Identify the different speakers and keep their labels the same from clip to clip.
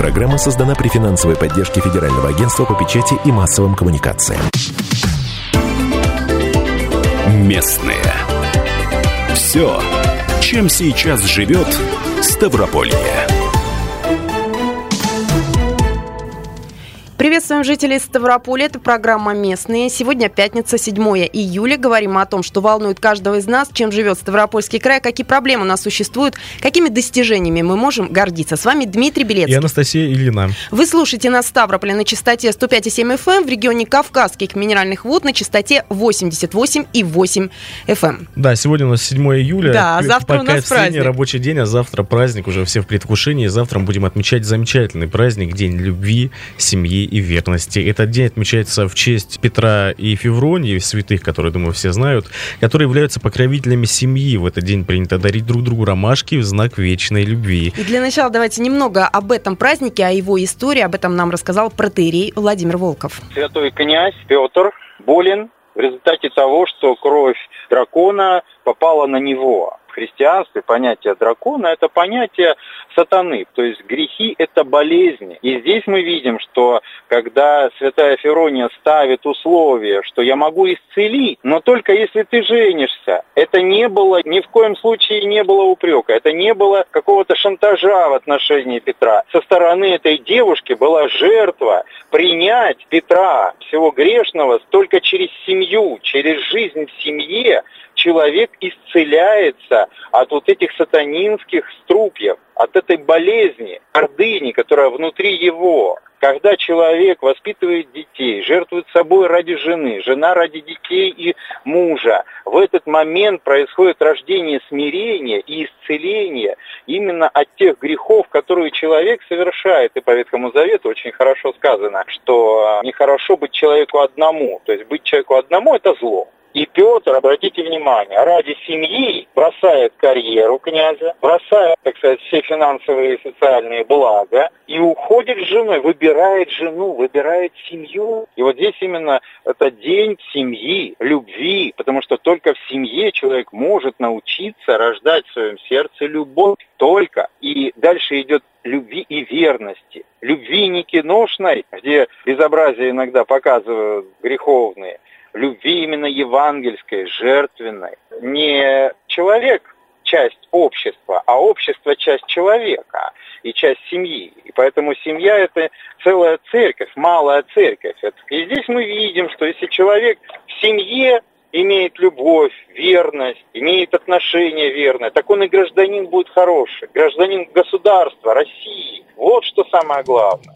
Speaker 1: Программа создана при финансовой поддержке Федерального агентства по печати и массовым коммуникациям.
Speaker 2: Местные. Все, чем сейчас живет Ставрополье.
Speaker 3: Приветствуем жителей Ставрополя. Это программа «Местные». Сегодня пятница, 7 июля. Говорим о том, что волнует каждого из нас, чем живет Ставропольский край, какие проблемы у нас существуют, какими достижениями мы можем гордиться. С вами Дмитрий Белецкий.
Speaker 4: И Анастасия Ильина.
Speaker 3: Вы слушаете нас в Ставрополе на частоте 105,7 FM, в регионе Кавказских минеральных вод на частоте 88,8 FM.
Speaker 4: Да, сегодня у нас 7 июля.
Speaker 3: Да, завтра у нас праздник.
Speaker 4: Рабочий день, а завтра праздник, уже все в предвкушении. Завтра мы будем отмечать замечательный праздник, День любви, семьи и верности. Этот день отмечается в честь Петра и Февронии, святых, которые, думаю, все знают, которые являются покровителями семьи. В этот день принято дарить друг другу ромашки в знак вечной любви. И
Speaker 3: для начала давайте немного об этом празднике, о его истории. Об этом нам рассказал протоиерей Владимир Волков.
Speaker 5: Святой князь Петр болен в результате того, что кровь дракона попала на него. В христианстве понятие дракона – это понятие сатаны, то есть грехи – это болезни. И здесь мы видим, что когда святая Феврония ставит условие, что я могу исцелить, но только если ты женишься, это не было, ни в коем случае не было упрека, это не было какого-то шантажа в отношении Петра. Со стороны этой девушки была жертва принять Петра, всего грешного, только через семью, через жизнь в семье человек исцеляется от вот этих сатанинских струпьев, от этой болезни, гордыни, которая внутри его. Когда человек воспитывает детей, жертвует собой ради жены, жена ради детей и мужа, в этот момент происходит рождение смирения и исцеления именно от тех грехов, которые человек совершает. И по Ветхому Завету очень хорошо сказано, что нехорошо быть человеку одному, то есть быть человеку одному – это зло. И Петр, обратите внимание, ради семьи бросает карьеру князя, бросает, так сказать, все финансовые и социальные блага и уходит с женой, выбирает жену, выбирает семью. И вот здесь именно это день семьи, любви, потому что только в семье человек может научиться рождать в своем сердце любовь. Только. И дальше идет любви и верности. Любви не киношной, где безобразие иногда показывают греховные, любви именно евангельской, жертвенной. Не человек – часть общества, а общество – часть человека и часть семьи. И поэтому семья – это целая церковь, малая церковь. И здесь мы видим, что если человек в семье имеет любовь, верность, имеет отношения верное, так он и гражданин будет хороший, гражданин государства, России. Вот что самое главное.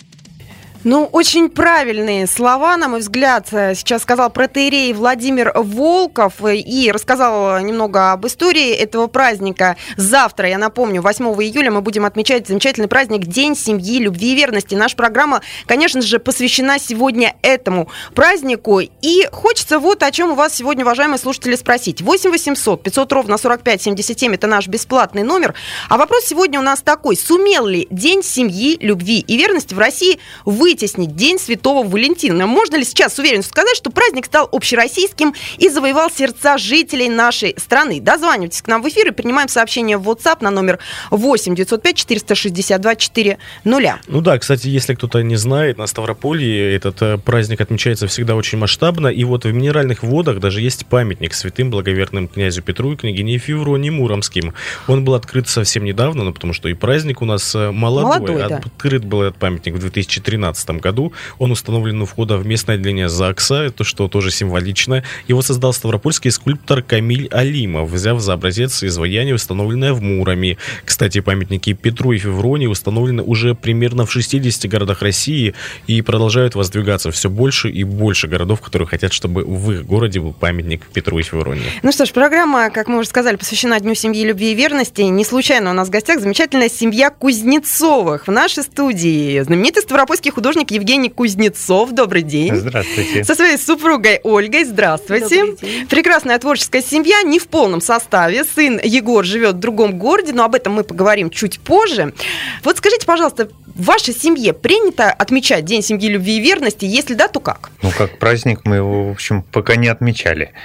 Speaker 3: Ну, очень правильные слова, на мой взгляд, сейчас сказал протоиерей Владимир Волков и рассказал немного об истории этого праздника. Завтра, я напомню, 8 июля мы будем отмечать замечательный праздник День семьи, любви и верности. Наша программа, конечно же, посвящена сегодня этому празднику. И хочется вот о чем у вас сегодня, уважаемые слушатели, спросить. 8 800 500 ровно 45 77 – это наш бесплатный номер. А вопрос сегодня у нас такой. Сумел ли День семьи, любви и верности в России вытеснить День Святого Валентина? Можно ли сейчас с уверенностью сказать, что праздник стал общероссийским и завоевал сердца жителей нашей страны? Дозванивайтесь к нам в эфир и принимаем сообщение в WhatsApp на номер 8 905 462 400.
Speaker 4: Ну да, кстати, если кто-то не знает, на Ставрополье этот праздник отмечается всегда очень масштабно. И вот в Минеральных водах даже есть памятник святым благоверным князю Петру и княгине Февронии Муромским. Он был открыт совсем недавно, но потому что и праздник у нас молодой. Да. Открыт был этот памятник в 2013 году. Он установлен у входа в местное отделение ЗАГСа, это что тоже символично. Его создал ставропольский скульптор Камиль Алимов, взяв за образец изваяние, установленное в Муроме. Кстати, памятники Петру и Февронии установлены уже примерно в 60 городах России и продолжают воздвигаться все больше и больше городов, которые хотят, чтобы в их городе был памятник Петру и Февронии.
Speaker 3: Ну что ж, программа, как мы уже сказали, посвящена Дню семьи, любви и верности. Не случайно у нас в гостях замечательная семья Кузнецовых. В нашей студии знаменитый ставропольский художник Евгений Кузнецов. Добрый день.
Speaker 6: Здравствуйте.
Speaker 3: Со своей супругой Ольгой. Здравствуйте. Прекрасная творческая семья, не в полном составе. Сын Егор живет в другом городе, но об этом мы поговорим чуть позже. Вот скажите, пожалуйста, в вашей семье принято отмечать День семьи, любви и верности? Если да, то как?
Speaker 6: Ну, как праздник мы его, в общем, пока не отмечали.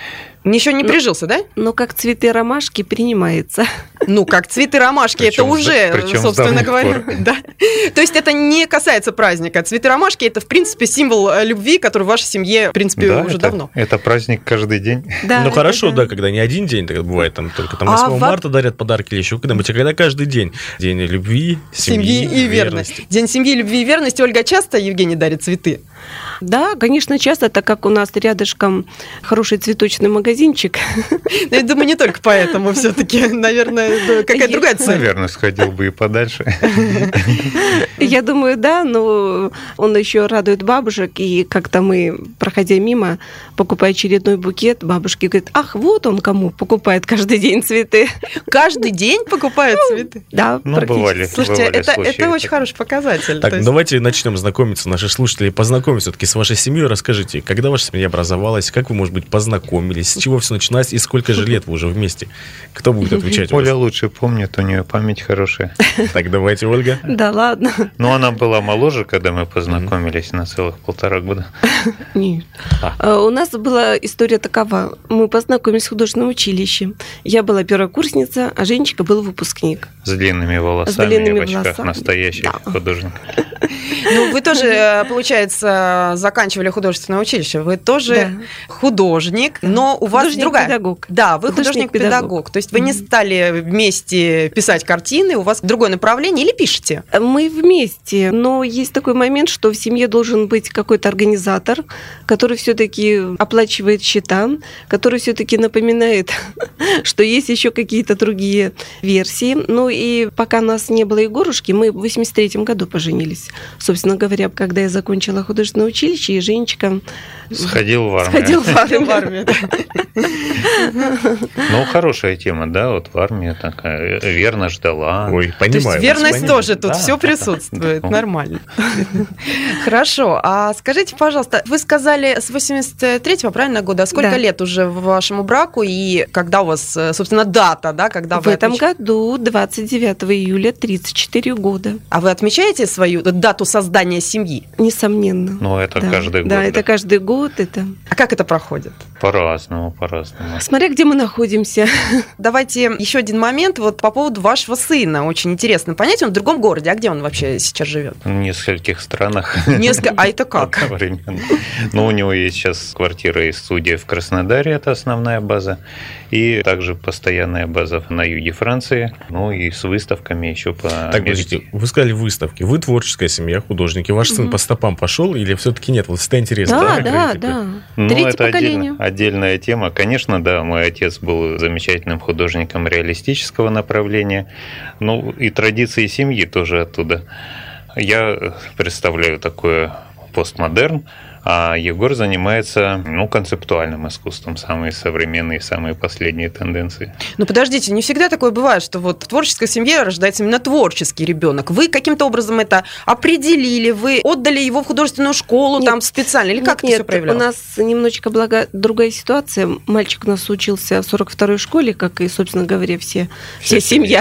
Speaker 3: Еще не прижился, да?
Speaker 6: Но как цветы ромашки принимается.
Speaker 3: Ну, как цветы ромашки, это уже, собственно говоря. Да. То есть это не касается праздника. Цветы ромашки – это, в принципе, символ любви, который в вашей семье, в принципе, уже давно.
Speaker 7: Это праздник каждый день.
Speaker 4: Да, ну, хорошо, да, когда не один день, тогда бывает, там только 8 марта дарят подарки или еще когда-нибудь, а когда каждый день. День любви, семьи и верности.
Speaker 3: День семьи, любви и верности. Ольга, часто Евгений дарит цветы?
Speaker 6: Да, конечно, часто, так как у нас рядышком хороший цветочный магазинчик.
Speaker 3: Я думаю, не только поэтому все-таки, наверное, какая-то другая цель.
Speaker 7: Наверное, сходил бы и подальше.
Speaker 6: Я думаю, да, но он еще радует бабушек, и как-то мы, проходя мимо, покупая очередной букет, бабушки говорят: ах, вот он кому покупает каждый день цветы.
Speaker 3: Каждый день покупает цветы?
Speaker 6: Да,
Speaker 7: бывали.
Speaker 3: Слушайте, это очень хороший показатель.
Speaker 4: Так, давайте начнем знакомиться, наши слушатели, познакомиться все-таки с вашей семьей. Расскажите, когда ваша семья образовалась, как вы, может быть, познакомились, с чего все начиналось и сколько же лет вы уже вместе? Кто будет отвечать?
Speaker 7: Оля лучше помнит, у нее память хорошая.
Speaker 4: Так, давайте, Ольга.
Speaker 6: Да ладно.
Speaker 7: Ну, она была моложе, когда мы познакомились, на целых 1,5 года.
Speaker 6: Нет. У нас была история такова. Мы познакомились в художественном училище. Я была первокурсница, а Женечка был выпускник.
Speaker 7: С длинными волосами и в очках, настоящий художник.
Speaker 3: Ну, вы тоже, получается, заканчивали художественное училище. Вы тоже художник, но у вас другая...
Speaker 6: Художник-педагог.
Speaker 3: Да, вы художник-педагог. То есть вы не стали вместе писать картины, у вас другое направление, или пишете?
Speaker 6: Мы вместе, но есть такой момент, что в семье должен быть какой-то организатор, который все-таки оплачивает счета, который все-таки напоминает, что есть еще какие-то другие версии. Ну и пока нас не было Егорушки, мы в 83-м году поженились. Собственно говоря, когда я закончила художественное училище, и Женечка
Speaker 7: сходил в армию.
Speaker 6: Сходил в армию,
Speaker 7: Ну, хорошая тема, да, вот в армии такая, верно ждала.
Speaker 4: Ой, понимаю.
Speaker 3: То есть верность тоже тут все присутствует, нормально. Хорошо, а скажите, пожалуйста, вы сказали с 83-го, правильно, года, сколько лет уже вашему браку, и когда у вас, собственно, дата, да, когда
Speaker 6: вы... В этом году, 29 июля, 34 года.
Speaker 3: А вы отмечаете свою дату создания семьи?
Speaker 6: Несомненно.
Speaker 7: Ну, это каждый год.
Speaker 6: Да, это каждый год.
Speaker 3: А как это проходит?
Speaker 7: По-разному.
Speaker 6: Смотря где мы находимся.
Speaker 3: Давайте еще один момент вот по поводу вашего сына. Очень интересно понять, он в другом городе. А где он вообще сейчас живет?
Speaker 7: В нескольких странах.
Speaker 3: А это как?
Speaker 7: Одновременно. Ну, у него есть сейчас квартира и студия в Краснодаре, это основная база. И также постоянная база на юге Франции. Ну, и с выставками еще по Америке.
Speaker 4: Так, подождите, вы сказали выставки. Вы творческая семья, художники. Ваш сын по стопам пошел или все-таки нет? Вот это интересно.
Speaker 6: Да.
Speaker 7: Ну,
Speaker 6: Третье
Speaker 7: это
Speaker 6: поколение.
Speaker 7: отдельная тема. Конечно, да, мой отец был замечательным художником реалистического направления. Ну, и традиции семьи тоже оттуда. Я представляю такое постмодерн, а Егор занимается, концептуальным искусством, самые современные, самые последние тенденции.
Speaker 3: Ну, подождите, не всегда такое бывает, что вот в творческой семье рождается именно творческий ребенок. Вы каким-то образом это определили, вы отдали его в художественную школу там специально, или как это все проявлялось?
Speaker 6: У нас немножечко другая ситуация. Мальчик у нас учился в 42-й школе, как и, собственно говоря, вся семья.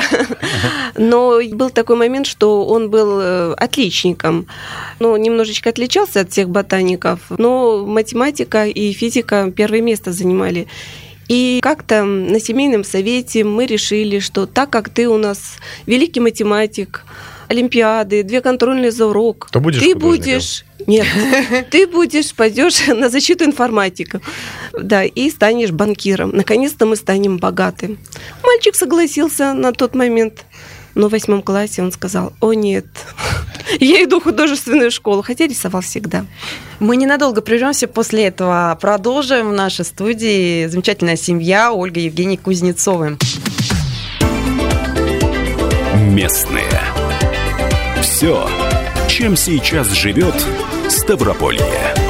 Speaker 6: Но был такой момент, что он был отличником. Немножечко отличался от всех ботаников, но математика и физика первое место занимали. И как-то на семейном совете мы решили, что так как ты у нас великий математик, олимпиады, 2 контрольные за урок,
Speaker 4: ты будешь...
Speaker 6: Нет, ты пойдешь на защиту информатика, да, и станешь банкиром. Наконец-то мы станем богаты. Мальчик согласился на тот момент. Но в 8 классе он сказал: о нет, я иду в художественную школу, хотя рисовал всегда.
Speaker 3: Мы ненадолго прервемся, после этого продолжим. В нашей студии замечательная семья Ольга и Евгений Кузнецовы.
Speaker 2: Местные. Все, чем сейчас живет Ставрополье.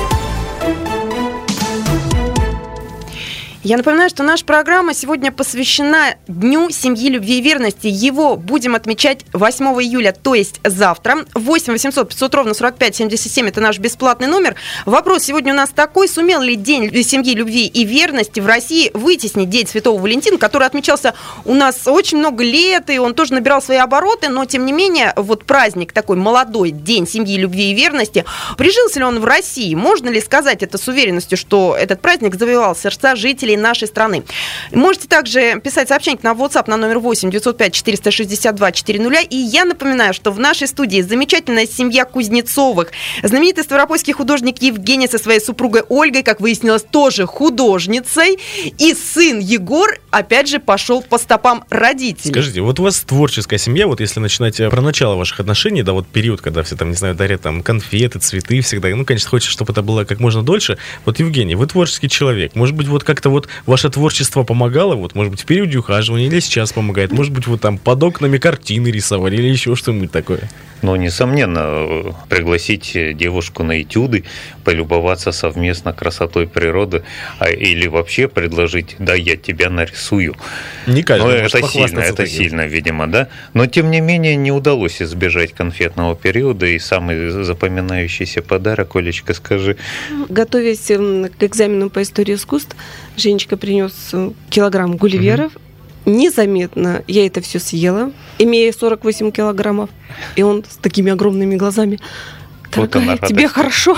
Speaker 3: Я напоминаю, что наша программа сегодня посвящена Дню семьи, любви и верности. Его будем отмечать 8 июля, то есть завтра. 8 800 500 ровно 45 77 – это наш бесплатный номер. Вопрос сегодня у нас такой: сумел ли День семьи, любви и верности в России вытеснить День Святого Валентина, который отмечался у нас очень много лет, и он тоже набирал свои обороты, но тем не менее вот праздник такой молодой, День семьи, любви и верности, прижился ли он в России? Можно ли сказать это с уверенностью, что этот праздник завоевал сердца жителей жителей нашей страны. Можете также писать сообщение на WhatsApp на номер 8 905 462 400. И я напоминаю, что в нашей студии замечательная семья Кузнецовых. Знаменитый ставропольский художник Евгений со своей супругой Ольгой, как выяснилось, тоже художницей. И сын Егор, опять же, пошел по стопам родителей.
Speaker 4: Скажите, вот у вас творческая семья, вот если начинать про начало ваших отношений, да, вот период, когда все там, не знаю, дарят там конфеты, цветы всегда, ну, конечно, хочется, чтобы это было как можно дольше. Вот, Евгений, вы творческий человек. Может быть, вот как-то вот ваше творчество помогало, вот, может быть, в периоде ухаживания или сейчас помогает, может быть, вот там под окнами картины рисовали или еще что-нибудь такое?
Speaker 7: Ну, несомненно, пригласить девушку на этюды, полюбоваться совместно красотой природы, или вообще предложить, да, я тебя нарисую.
Speaker 4: Не каждый может
Speaker 7: это сильно, видимо, да. Но, тем не менее, не удалось избежать конфетного периода, и самый запоминающийся подарок, Олечка, скажи.
Speaker 6: Готовясь к экзамену по истории искусств, Женечка принес килограмм гулливеров. Незаметно я это все съела, имея 48 килограммов. И он с такими огромными глазами: дорогая, вот тебе хорошо?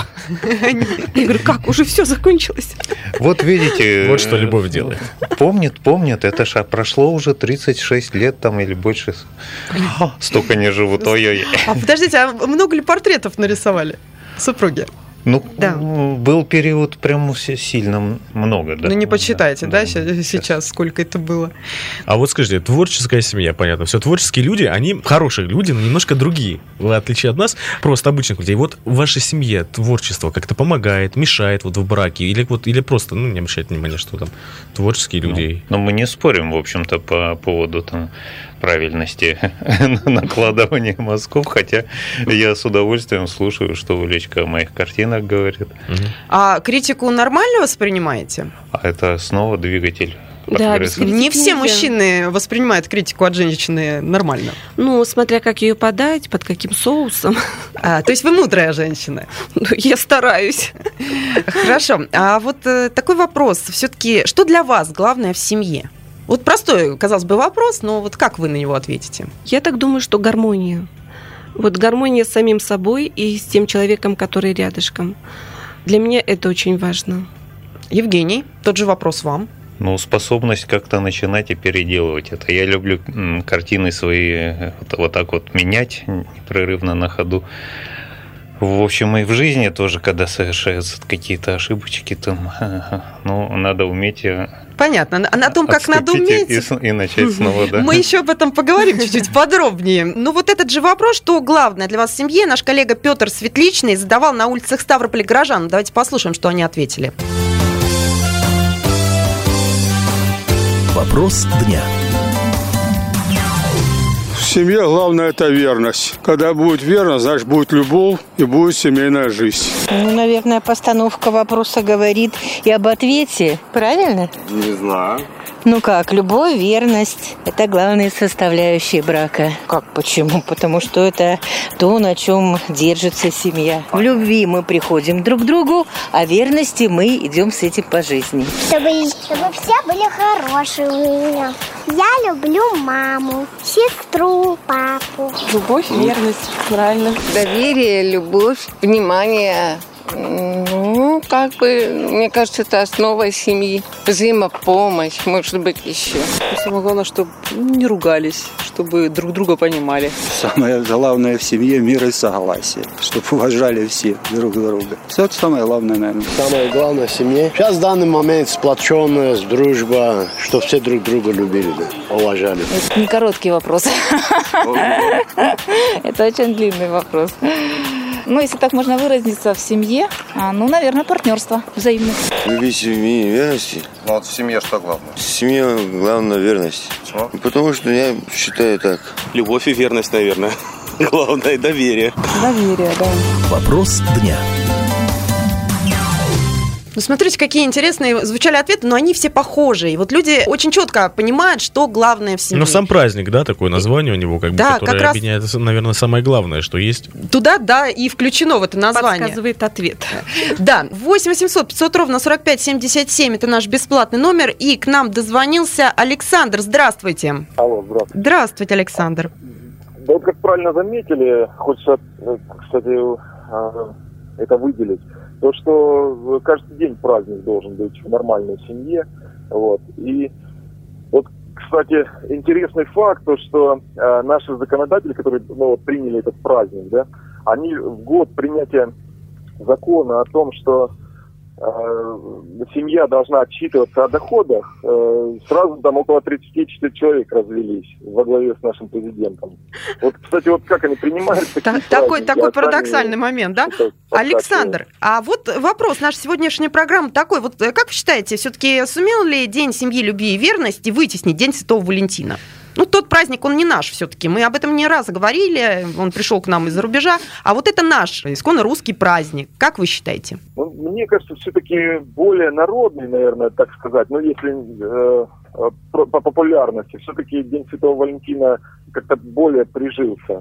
Speaker 6: Я говорю, как, уже все закончилось?
Speaker 7: Вот видите...
Speaker 4: Вот что любовь делает.
Speaker 7: Помнит, это ж прошло уже 36 лет там или больше. Столько не живут, ой-ой.
Speaker 3: А подождите, а много ли портретов нарисовали супруги?
Speaker 7: Ну, да. Был период прям сильно много, да.
Speaker 3: Ну, не почитайте, да, сейчас сколько это было.
Speaker 4: А вот скажите, творческая семья, понятно, все, творческие люди, они хорошие люди, но немножко другие, в отличие от нас, просто обычных людей. Вот в вашей семье творчество как-то помогает, мешает вот в браке, или просто, ну, не обращать внимания, что там творческие люди.
Speaker 7: Но мы не спорим, в общем-то, по поводу там правильности накладывания мазков, хотя я с удовольствием слушаю, что Олечка о моих картинах говорит.
Speaker 3: А критику нормально воспринимаете?
Speaker 7: А это снова двигатель.
Speaker 3: Да, не все мужчины воспринимают критику от женщины нормально.
Speaker 6: Ну, смотря как ее подать, под каким соусом.
Speaker 3: То есть вы мудрая женщина?
Speaker 6: Ну, я стараюсь.
Speaker 3: Хорошо. А вот такой вопрос. Все-таки, что для вас главное в семье? Вот простой, казалось бы, вопрос, но вот как вы на него ответите?
Speaker 6: Я так думаю, что гармония. Вот гармония с самим собой и с тем человеком, который рядышком. Для меня это очень важно.
Speaker 3: Евгений, тот же вопрос вам.
Speaker 7: Ну, способность как-то начинать и переделывать это. Я люблю картины свои вот так вот менять непрерывно на ходу. В общем, и в жизни тоже, когда совершаются какие-то ошибочки, там, ну, надо уметь...
Speaker 3: Понятно. О том, как надо уметь...
Speaker 7: И начать снова, да.
Speaker 3: Мы еще об этом поговорим чуть-чуть подробнее. Ну, вот этот же вопрос, что главное для вас в семье, наш коллега Петр Светличный задавал на улицах Ставрополя горожан. Давайте послушаем, что они ответили.
Speaker 1: Вопрос дня.
Speaker 8: В семье главное – это верность. Когда будет верность, значит, будет любовь и будет семейная жизнь.
Speaker 9: Ну, наверное, постановка вопроса говорит и об ответе. Правильно?
Speaker 10: Не знаю.
Speaker 9: Ну как, любовь, верность – это главные составляющие брака. Как, почему? Потому что это то, на чем держится семья. В любви мы приходим друг к другу, а в верности мы идем с этим по жизни.
Speaker 11: Чтобы все были хорошие у меня. Я люблю маму, сестру, папу.
Speaker 12: Любовь, верность, правильно.
Speaker 13: Доверие, любовь, внимание. Ну, как бы, мне кажется, это основа семьи. Взаимопомощь, может быть, еще.
Speaker 12: Самое главное, чтобы не ругались, чтобы друг друга понимали.
Speaker 14: Самое главное в семье – мир и согласие. Чтобы уважали все друг друга. Все это самое главное, наверное.
Speaker 15: Самое главное в семье. Сейчас в данный момент сплоченность, дружба, чтобы все друг друга любили, да, уважали.
Speaker 16: Это не короткий вопрос. Это очень длинный вопрос. Ну, если так можно выразиться, в семье, ну, наверное, партнерство взаимное.
Speaker 17: Любить семьи и верности.
Speaker 10: Ну, вот в семье что главное?
Speaker 17: В семье главное верность.
Speaker 10: Почему?
Speaker 17: Потому что я считаю так.
Speaker 18: Любовь и верность, наверное. Главное, доверие.
Speaker 16: Доверие, да.
Speaker 1: Вопрос дня.
Speaker 3: Ну, смотрите, какие интересные звучали ответы, но они все похожие. И вот люди очень четко понимают, что главное в семье.
Speaker 4: Ну, сам праздник, да, такое название у него, как бы,
Speaker 3: да,
Speaker 4: которое
Speaker 3: как
Speaker 4: объединяет, наверное, самое главное, что есть.
Speaker 3: Туда, да, и включено в это название.
Speaker 6: Подсказывает ответ.
Speaker 3: Да, 8 800 500 ровно 45 77, это наш бесплатный номер, и к нам дозвонился Александр. Здравствуйте.
Speaker 19: Алло, здравствуйте.
Speaker 3: Здравствуйте, Александр.
Speaker 19: Да вот как правильно заметили, хочется, кстати, это выделить, то, что каждый день праздник должен быть в нормальной семье, Вот. И вот, кстати, интересный факт, то, что наши законодатели, которые приняли этот праздник, да, они в год принятия закона о том, что семья должна отчитываться о доходах, сразу там около 34 человек развелись во главе с нашим президентом. Вот, кстати, вот как они принимают
Speaker 3: такой парадоксальный момент, да? Александр, а вот вопрос нашей сегодняшней программы такой. Вот как вы считаете, все-таки сумел ли День семьи, любви и верности вытеснить День Святого Валентина? Ну, тот праздник, он не наш все-таки. Мы об этом не раз говорили, он пришел к нам из-за рубежа. А вот это наш, исконно русский праздник. Как вы считаете?
Speaker 19: Ну, мне кажется, все-таки более народный, наверное, так сказать. Но если по популярности, все-таки День Святого Валентина как-то более прижился.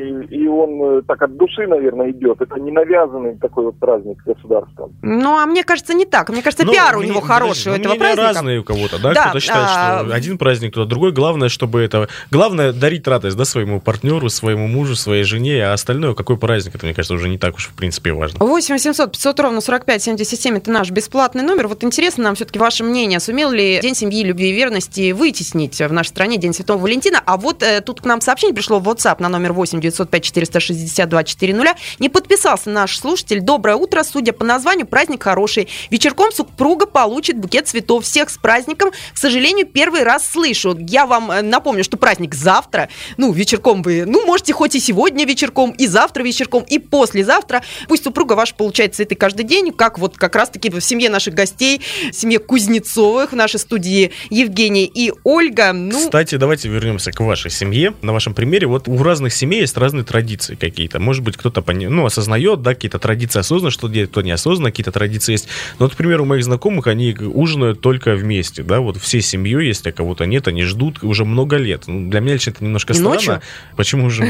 Speaker 19: И он так от души, наверное, идет. Это не навязанный такой вот праздник государством.
Speaker 3: Ну, а мне кажется, не так. Мне кажется, пиар у него хороший у этого праздника.
Speaker 4: Разные у кого-то, да? Кто-то считает, что один праздник, кто-то другой. Главное, чтобы это... Главное, дарить радость, да, своему партнеру, своему мужу, своей жене, а остальное, какой праздник, это, мне кажется, уже не так уж, в принципе, важно.
Speaker 3: 8 800 500 ровно 45 77, это наш бесплатный номер. Вот интересно нам все-таки ваше мнение. Сумел ли День семьи, любви и верности вытеснить в нашей стране День Святого Валентина? А вот тут к нам сообщение пришло в WhatsApp на номер 8 905 462 400. Не подписался наш слушатель. Доброе утро. Судя по названию, праздник хороший. Вечерком супруга получит букет цветов. Всех с праздником. К сожалению, первый раз слышу. Я вам напомню, что праздник завтра. Ну, вечерком вы, можете хоть и сегодня вечерком, и завтра вечерком, и послезавтра. Пусть супруга ваша получает цветы каждый день, как вот как раз-таки в семье наших гостей, в семье Кузнецовых, в нашей студии Евгений и Ольга.
Speaker 4: Кстати, давайте вернемся к вашей семье. На вашем примере, вот у разных семей есть разные традиции какие-то. Может быть, кто-то осознает, да, какие-то традиции осознанно, что делает, кто неосознанно, какие-то традиции есть. Но, вот, например, у моих знакомых, они ужинают только вместе, да, вот всей семьей есть, а кого-то нет, они ждут уже много лет. Для меня лично это немножко странно.
Speaker 3: Ночью?
Speaker 4: Почему же?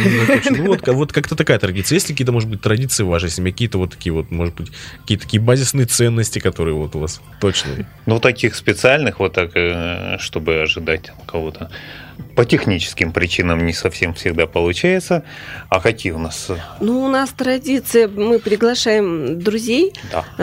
Speaker 4: Вот как-то такая традиция. Есть ли какие-то, может быть, традиции в вашей семье, какие-то вот такие вот, может быть, какие-то такие базисные ценности, которые вот у вас точные?
Speaker 7: Ну, таких специальных, вот так, чтобы ожидать кого-то. По техническим причинам не совсем всегда получается. А какие у нас?
Speaker 6: Ну, у нас традиция, мы приглашаем друзей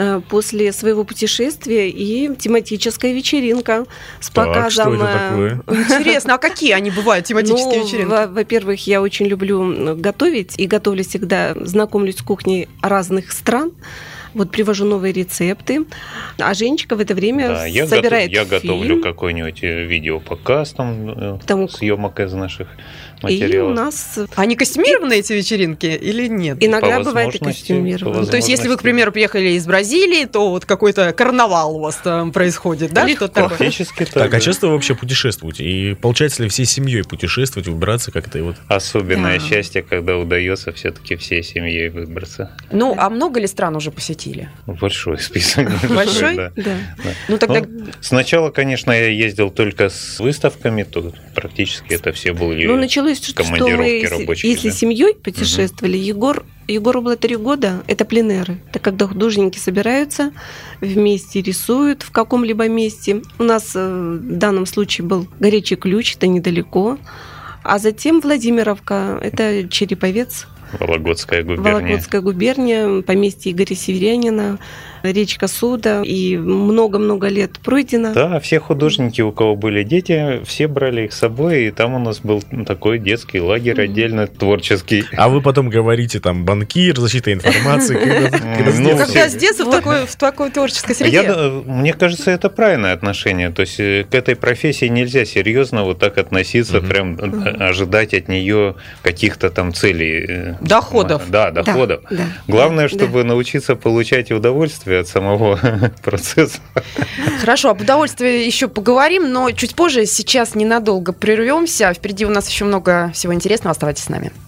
Speaker 6: после своего путешествия и тематическая вечеринка с показом.
Speaker 4: Что это такое?
Speaker 3: Интересно, а какие они бывают, тематические вечеринки?
Speaker 6: Во-первых, я очень люблю готовить и готовлю всегда, знакомлюсь с кухней разных стран. Вот привожу новые рецепты, а Женечка в это время собирает
Speaker 7: Я готовлю какой-нибудь видеопоказ съемок из наших материалов.
Speaker 6: И у нас...
Speaker 3: Они костюмированные, эти вечеринки, или нет?
Speaker 6: Иногда бывает и костюмированные.
Speaker 3: То есть, если вы, к примеру, приехали из Бразилии, то вот какой-то карнавал у вас там происходит, да?
Speaker 7: Практически так.
Speaker 4: Так, а часто вы вообще путешествуете? И получается ли всей семьей путешествовать, выбираться как-то? И вот...
Speaker 7: Особенное счастье, когда удается все-таки всей семьей выбраться.
Speaker 3: Ну, а много ли стран уже посетили?
Speaker 7: Большой список.
Speaker 3: Большой?
Speaker 7: Да.
Speaker 3: Ну, тогда...
Speaker 7: Сначала, конечно, я ездил только с выставками, то практически это все были командировки рабочие.
Speaker 6: Если семьей путешествовали, Егору было 3 года, это пленэры. Это когда художники собираются, вместе рисуют в каком-либо месте. У нас в данном случае был Горячий Ключ, это недалеко. А затем Владимировка, это Череповец.
Speaker 7: Вологодская губерния,
Speaker 6: поместье Игоря Северянина, речка Суда, и много-много лет пройдено.
Speaker 7: Да, все художники, у кого были дети, все брали их с собой, и там у нас был такой детский лагерь отдельно, творческий.
Speaker 4: А вы потом говорите, там, банкир, защита информации,
Speaker 3: когда с детства в такой творческой среде.
Speaker 7: Мне кажется, это правильное отношение, то есть к этой профессии нельзя серьезно вот так относиться, прям ожидать от нее каких-то там целей.
Speaker 3: Доходов.
Speaker 7: Да, доходов.
Speaker 6: Да.
Speaker 7: Главное, чтобы научиться получать удовольствие от самого процесса.
Speaker 3: Хорошо, об удовольствии еще поговорим, но чуть позже. Сейчас ненадолго прервемся. Впереди у нас еще много всего интересного. Оставайтесь с нами.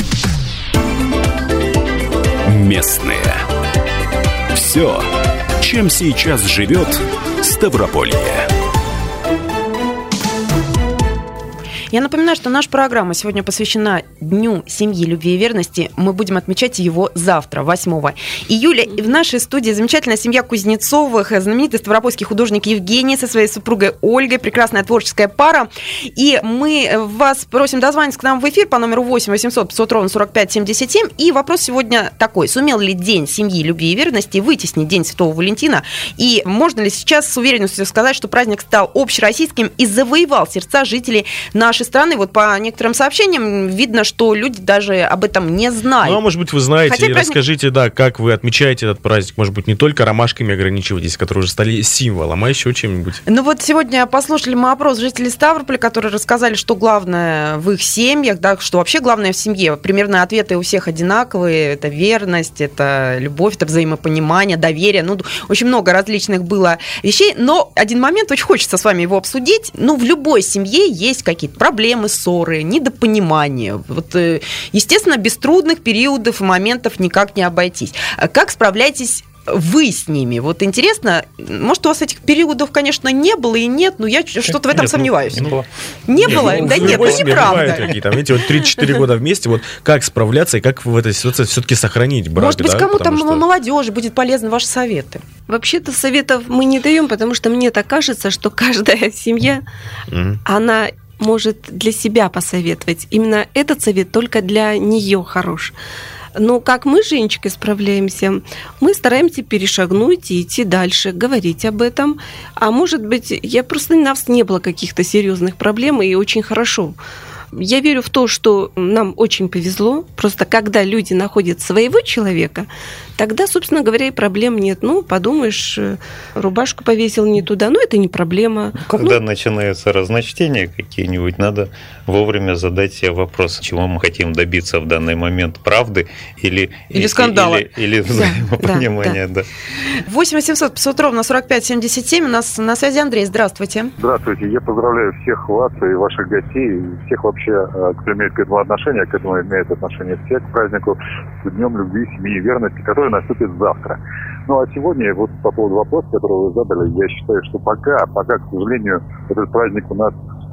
Speaker 2: Местные. Все, чем сейчас живет Ставрополье.
Speaker 3: Я напоминаю, что наша программа сегодня посвящена Дню семьи, любви и верности. Мы будем отмечать его завтра, 8 июля. И в нашей студии замечательная семья Кузнецовых, знаменитый ставропольский художник Евгений со своей супругой Ольгой, прекрасная творческая пара. И мы вас просим дозвониться к нам в эфир по номеру 8 800 500 ровно 45 77. И вопрос сегодня такой: сумел ли День семьи, любви и верности вытеснить День Святого Валентина? И можно ли сейчас с уверенностью сказать, что праздник стал общероссийским и завоевал сердца жителей нашей страны? Вот по некоторым сообщениям видно, что люди даже об этом не знают.
Speaker 4: Ну, а может быть, вы знаете,
Speaker 3: Хотя
Speaker 4: и расскажите, да, как вы отмечаете этот праздник. Может быть, не только ромашками ограничивайтесь, которые уже стали символом, а еще чем-нибудь.
Speaker 3: Ну вот сегодня послушали мы опрос жителей Ставрополя, которые рассказали, что главное в их семьях, да, что вообще главное в семье. Примерно ответы у всех одинаковые. Это верность, это любовь, это взаимопонимание, доверие. Ну, очень много различных было вещей. Но один момент, очень хочется с вами его обсудить. Ну, в любой семье есть какие-то проблемы, ссоры, недопонимания. Вот, естественно, без трудных периодов и моментов никак не обойтись. Как справляетесь вы с ними? Вот интересно, может, у вас этих периодов, конечно, не было и нет, но я что-то в этом сомневаюсь.
Speaker 4: Не было.
Speaker 3: Не было? Да нет, ну неправда.
Speaker 4: Какие-то, видите, вот 3-4 года вместе, вот как справляться и как в этой ситуации все-таки сохранить брак?
Speaker 3: Может быть, кому-то молодежи будет полезны ваши советы?
Speaker 6: Вообще-то советов мы не даем, потому что мне так кажется, что каждая семья, она может для себя посоветовать. Именно этот совет только для нее хорош. Но как мы с Женечкой справляемся, мы стараемся перешагнуть и идти дальше, говорить об этом. А может быть, у нас не было каких-то серьезных проблем, и очень хорошо. Я верю в то, что нам очень повезло. Просто когда люди находят своего человека, тогда, собственно говоря, и проблем нет. Ну, подумаешь, рубашку повесил не туда, но это не проблема.
Speaker 7: Когда начинаются разночтения какие-нибудь, надо вовремя задать себе вопрос, чего мы хотим добиться в данный момент: правды или
Speaker 3: скандала.
Speaker 7: Или взаимопонимания.
Speaker 3: Да. 8 800 500 ровно 45 77. У нас на связи Андрей. Здравствуйте.
Speaker 19: Здравствуйте. Я поздравляю всех вас и ваших гостей, и всех вообще, кто имеет к этому отношение, к этому имеет отношение все к празднику, с Днем любви, семьи и верности, который наступит завтра. Ну а сегодня, вот по поводу вопроса, который вы задали, я считаю, что пока, к сожалению, этот праздник у нас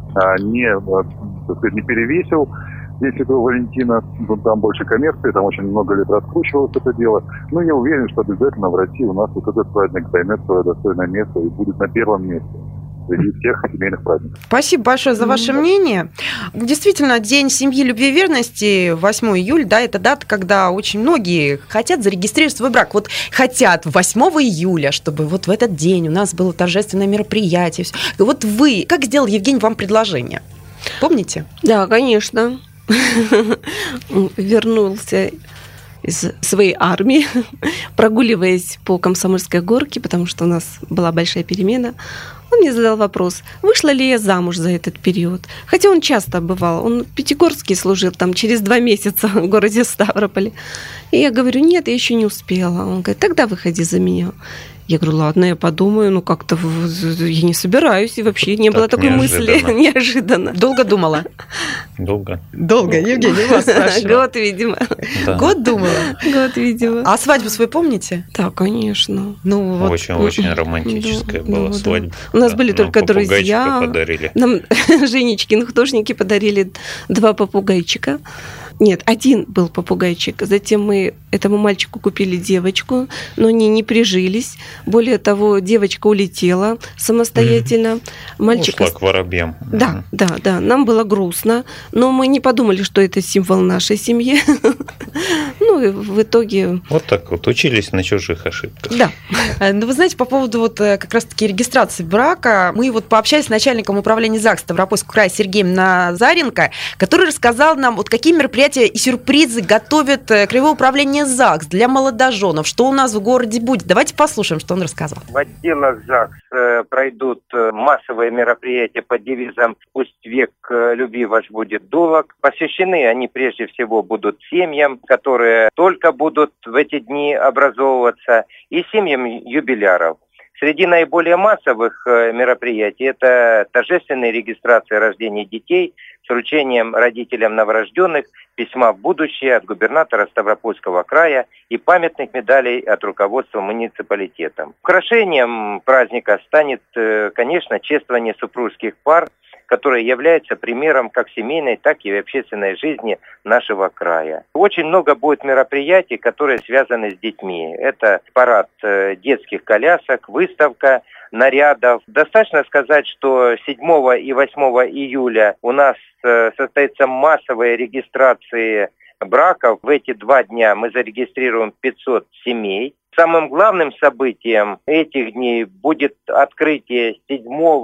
Speaker 19: не перевесил День Святого Валентина, там больше коммерции, там очень много лет раскручивалось это дело. Но я уверен, что обязательно в России у нас вот этот праздник займет свое достойное место и будет на первом месте среди всех семейных праздников.
Speaker 3: Спасибо большое за ваше мнение. Действительно, День семьи, любви и верности, 8 июля, да, это дата, когда очень многие хотят зарегистрировать свой брак. Вот хотят 8 июля, чтобы вот в этот день у нас было торжественное мероприятие. Вот вы, как сделал Евгений вам предложение? Помните?
Speaker 6: Да, конечно. Вернулся из своей армии, прогуливаясь по Комсомольской горке, потому что у нас была большая перемена. Он мне задал вопрос, вышла ли я замуж за этот период. Хотя он часто бывал. Он в Пятигорске служил там через 2 месяца в городе Ставрополе. И я говорю, нет, я еще не успела. Он говорит, тогда выходи за меня. Я говорю, ладно, я подумаю, ну как-то я не собираюсь, и вообще не было такой мысли. Неожиданно.
Speaker 3: Долго думала?
Speaker 7: Долго.
Speaker 3: Евгений, вас спрашиваю.
Speaker 6: Год, видимо.
Speaker 7: Да.
Speaker 3: Год думала?
Speaker 6: Год, видимо.
Speaker 3: А свадьбу свою помните?
Speaker 6: Да, конечно.
Speaker 3: Ну, вот.
Speaker 7: Очень романтическая была свадьба.
Speaker 6: У нас были только друзья.
Speaker 7: Подарили.
Speaker 6: Нам Женечкин художники подарили 2 попугайчика. Нет, 1 был попугайчик. Затем мы этому мальчику купили девочку, но они не прижились. Более того, девочка улетела самостоятельно. Мальчик
Speaker 7: ушла к воробьям.
Speaker 6: Да. Нам было грустно, но мы не подумали, что это символ нашей семьи. Ну, и в итоге...
Speaker 7: Вот так вот, учились на чужих ошибках.
Speaker 3: Да. Ну, вы знаете, по поводу вот как раз-таки регистрации брака, мы вот пообщались с начальником управления ЗАГС Ставропольского края Сергеем Назаренко, который рассказал нам, вот какие мероприятия и сюрпризы готовит Краевое управление ЗАГС для молодоженов. Что у нас в городе будет? Давайте послушаем, что он рассказал.
Speaker 20: В отделах ЗАГС пройдут массовые мероприятия под девизом «Пусть век любви ваш будет долг». Посвящены они прежде всего будут семьям, которые только будут в эти дни образовываться, и семьям юбиляров. Среди наиболее массовых мероприятий это торжественные регистрации рождения детей с вручением родителям новорожденных письма в будущее от губернатора Ставропольского края и памятных медалей от руководства муниципалитета. Украшением праздника станет, конечно, чествование супружеских пар, которая является примером как семейной, так и общественной жизни нашего края. Очень много будет мероприятий, которые связаны с детьми. Это парад детских колясок, выставка нарядов. Достаточно сказать, что 7 и 8 июля у нас состоятся массовые регистрации браков. В эти 2 дня мы зарегистрируем 500 семей. Самым главным событием этих дней будет открытие 7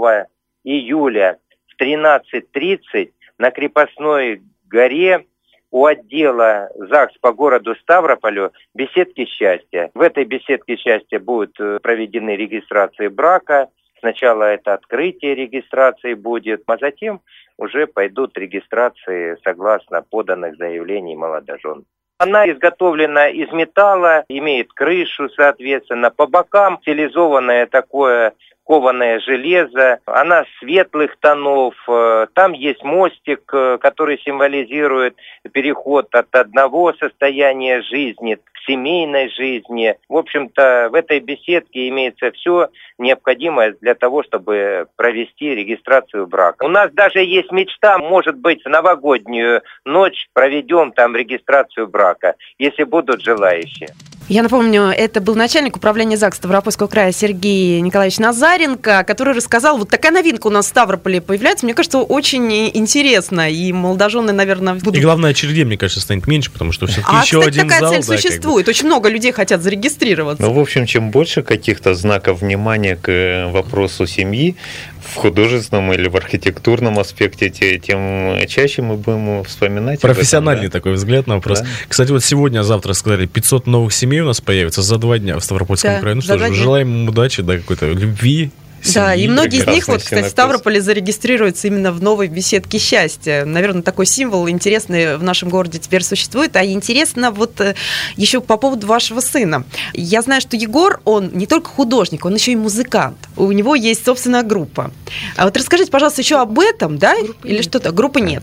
Speaker 20: июля в 13:30 на Крепостной горе у отдела ЗАГС по городу Ставрополю беседки счастья. В этой беседке счастья будут проведены регистрации брака. Сначала это открытие регистрации будет, а затем уже пойдут регистрации согласно поданных заявлений молодожен. Она изготовлена из металла, имеет крышу, соответственно, по бокам стилизованное такое кованое железо, она светлых тонов, там есть мостик, который символизирует переход от одного состояния жизни к семейной жизни. В общем-то, в этой беседке имеется все необходимое для того, чтобы провести регистрацию брака. У нас даже есть мечта, может быть, в новогоднюю ночь проведем там регистрацию брака, если будут желающие.
Speaker 3: Я напомню, это был начальник управления ЗАГС Ставропольского края Сергей Николаевич Назаренко, который рассказал, вот такая новинка у нас в Ставрополе появляется, мне кажется, очень интересно, и молодожены, наверное, будут... И
Speaker 4: главное, очередей, мне кажется, станет меньше, потому что все-таки еще
Speaker 3: кстати,
Speaker 4: один
Speaker 3: такая
Speaker 4: зал...
Speaker 3: цель существует, очень много людей хотят зарегистрироваться.
Speaker 7: Ну, в общем, чем больше каких-то знаков внимания к вопросу семьи, в художественном или в архитектурном аспекте, тем чаще мы будем вспоминать.
Speaker 4: Профессиональный
Speaker 7: этом, да?
Speaker 4: такой взгляд на вопрос. Да. Кстати, вот сегодня, завтра сказали, 500 новых семей у нас появится за 2 дня в Ставропольском крае. Ну что ж, желаем им удачи, да, какой-то любви.
Speaker 3: Да, и многие из них, вот, кстати, в Ставрополе зарегистрируются именно в новой беседке счастья. Наверное, такой символ интересный в нашем городе теперь существует. А интересно вот еще по поводу вашего сына. Я знаю, что Егор, он не только художник, он еще и музыкант. У него есть собственная группа. А вот расскажите, пожалуйста, еще об этом, да? Группы или нет. Что-то? Группы нет.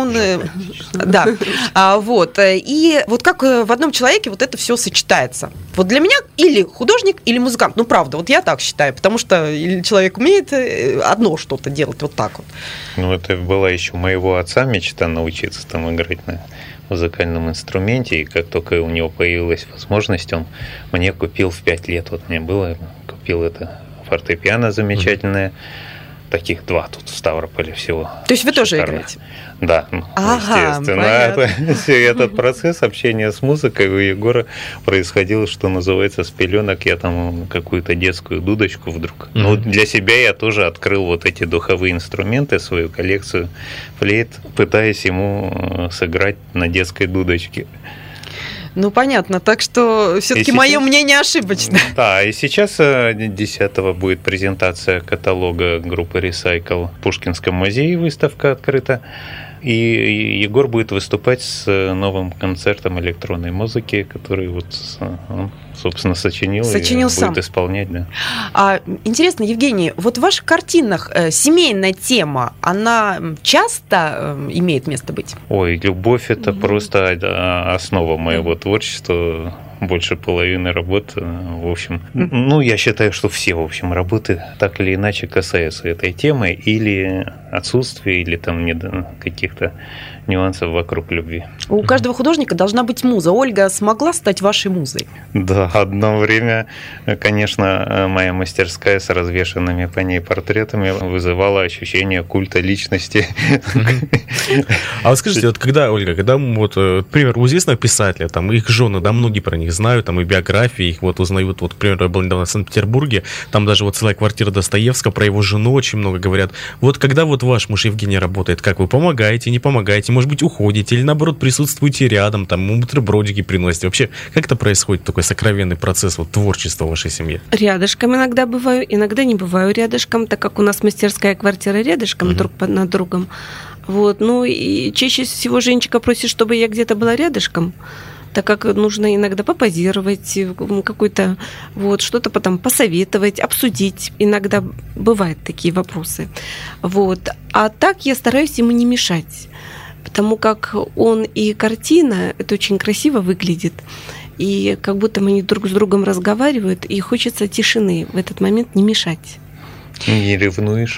Speaker 3: Да. Вот. И вот как в одном человеке вот это все сочетается? Вот для меня или художник, или музыкант. Ну, правда, вот я так считаю, потому что человек умеет одно что-то делать вот так вот.
Speaker 7: Ну, это была еще моего отца мечта научиться там играть на музыкальном инструменте, и как только у него появилась возможность, он мне купил в 5 лет, вот мне было, купил это фортепиано замечательное, таких 2 тут в Ставрополе всего.
Speaker 3: То есть вы тоже играете?
Speaker 7: Да, естественно. Этот процесс общения с музыкой у Егора происходил, что называется, с пеленок. Я там какую-то детскую дудочку вдруг. Ну, для себя я тоже открыл вот эти духовые инструменты, свою коллекцию флейт, пытаясь ему сыграть на детской дудочке.
Speaker 3: Ну, понятно. Так что все-таки мое мнение ошибочно.
Speaker 7: Да, и сейчас 10-го будет презентация каталога группы Recycle в Пушкинском музее, выставка открыта. И Егор будет выступать с новым концертом электронной музыки, который вот он, собственно, сочинил и
Speaker 3: сам.
Speaker 7: Будет исполнять. Да.
Speaker 3: Интересно, Евгений, вот в ваших картинах семейная тема, она часто имеет место быть?
Speaker 7: Ой, любовь – это просто основа моего творчества. Больше половины работ, в общем. Ну, я считаю, что все, в общем, работы так или иначе касаются этой темы или отсутствия, или там каких-то нюансов вокруг любви.
Speaker 3: У каждого художника должна быть муза. Ольга смогла стать вашей музой?
Speaker 7: Да, одно время, конечно, моя мастерская с развешанными по ней портретами вызывала ощущение культа личности.
Speaker 4: А вот скажите, вот когда, Ольга, когда вот, например, у известных писателей, там их жены, да, многие про них знают, там и биографии их вот узнают. Вот, например, я был недавно в Санкт-Петербурге, там даже вот целая квартира Достоевского, про его жену очень много говорят. Вот когда вот ваш муж Евгений работает, как вы помогаете, не помогаете, может быть, уходите или, наоборот, присутствуете рядом, там, бутербродики приносите? Вообще, как это происходит, такой сокровенный процесс вот, творчества в вашей семье?
Speaker 6: Рядышком иногда бываю, иногда не бываю рядышком, так как у нас мастерская квартира рядышком, друг над другом. Вот, ну и чаще всего Женечка просит, чтобы я где-то была рядышком, так как нужно иногда попозировать, какой-то вот что-то потом посоветовать, обсудить. Иногда бывают такие вопросы. Вот. А так я стараюсь ему не мешать, потому как он и картина, это очень красиво выглядит, и как будто они друг с другом разговаривают, и хочется тишины в этот момент, не мешать.
Speaker 7: Не ревнуешь?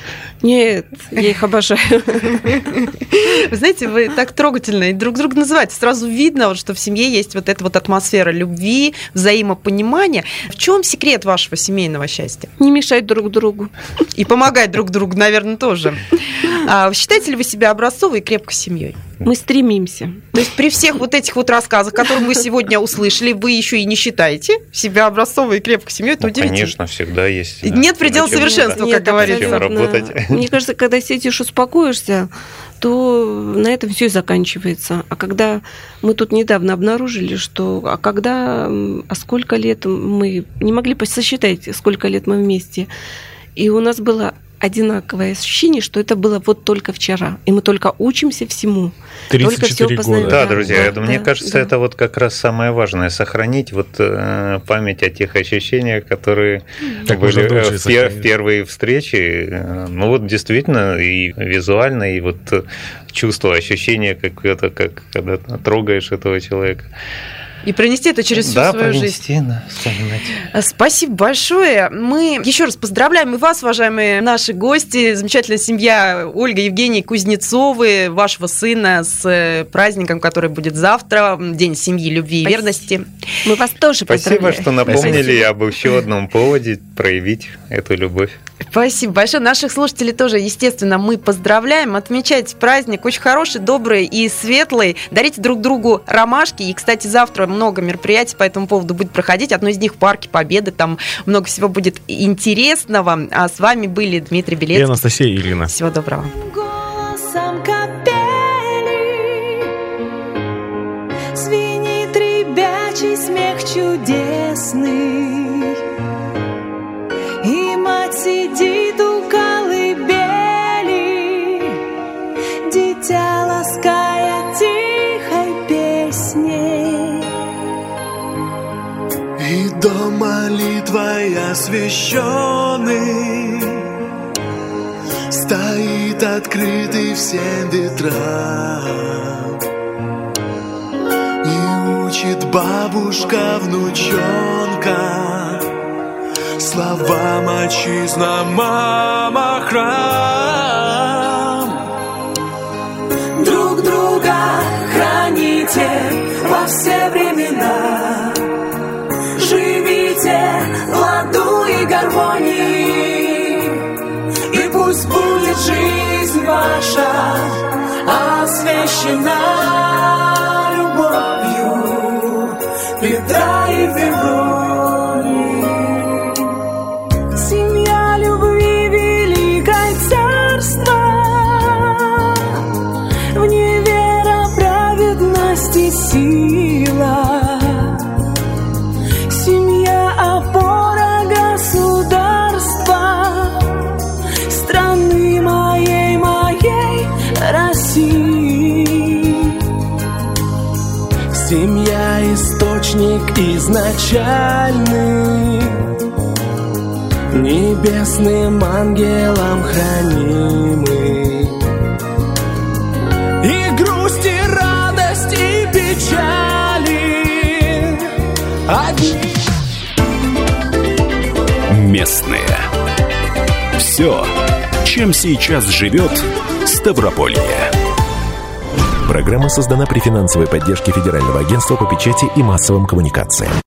Speaker 6: Нет, я их обожаю.
Speaker 3: Вы знаете, вы так трогательно и друг друга называете. Сразу видно, что в семье есть вот эта вот атмосфера любви, взаимопонимания. В чем секрет вашего семейного счастья?
Speaker 6: Не мешать друг другу.
Speaker 3: И помогать друг другу, наверное, тоже. Считаете ли вы себя образцовой и крепкой семьей?
Speaker 6: Мы стремимся.
Speaker 3: То есть при всех вот этих вот рассказах, которые мы сегодня услышали, вы еще и не считаете себя образцовой и крепкой семьей? Это удивительно.
Speaker 7: Конечно, всегда есть.
Speaker 3: Нет предела совершенства, как говорится.
Speaker 6: Мне кажется, когда сидишь, успокоишься, то на этом все и заканчивается. А когда мы тут недавно обнаружили, что сколько лет мы не могли сосчитать, сколько лет мы вместе, и у нас было одинаковое ощущение, что это было вот только вчера. И мы только учимся всему.
Speaker 4: 34 года.
Speaker 7: Да, друзья, мне кажется, это вот как раз самое важное. Сохранить вот память о тех ощущениях, которые были в первые встречи. Ну вот действительно и визуально, и вот чувство, ощущение какое-то, как когда трогаешь этого человека.
Speaker 3: И пронести это через всю свою жизнь.
Speaker 7: Да, вспоминать.
Speaker 3: Спасибо большое. Мы еще раз поздравляем и вас, уважаемые наши гости, замечательная семья Ольга, Евгений Кузнецовы, вашего сына с праздником, который будет завтра, День семьи, любви и верности.
Speaker 6: Мы вас тоже поздравляем.
Speaker 7: Спасибо, что напомнили об еще одном поводе проявить эту любовь.
Speaker 3: Спасибо большое. Наших слушателей тоже, естественно, мы поздравляем. Отмечайте праздник очень хороший, добрый и светлый. Дарите друг другу ромашки. И, кстати, завтра много мероприятий по этому поводу будет проходить. Одно из них в Парке Победы. Там много всего будет интересного. А с вами были Дмитрий Белецкий
Speaker 4: и Анастасия Ильина.
Speaker 3: Всего доброго.
Speaker 21: Голосом капели звенит ребячий смех чудесный. И мать сидит у колыбели, дитя лаская тихой песней.
Speaker 22: И дом молитвой освященный стоит открытый всем ветрам. И учит бабушка внучонка словам отчизна, мама, храм.
Speaker 21: Друг друга храните во все времена. Живите в ладу и гармонии. И пусть будет жизнь ваша освящена любовью Петра и Февронии. Сила, семья опора государства, страны моей России.
Speaker 22: Семья источник изначальный, небесным ангелом хранимый. И грусть, и радость, и печали одни.
Speaker 2: Местные. Все, чем сейчас живет Ставрополье.
Speaker 1: Программа создана при финансовой поддержке Федерального агентства по печати и массовым коммуникациям.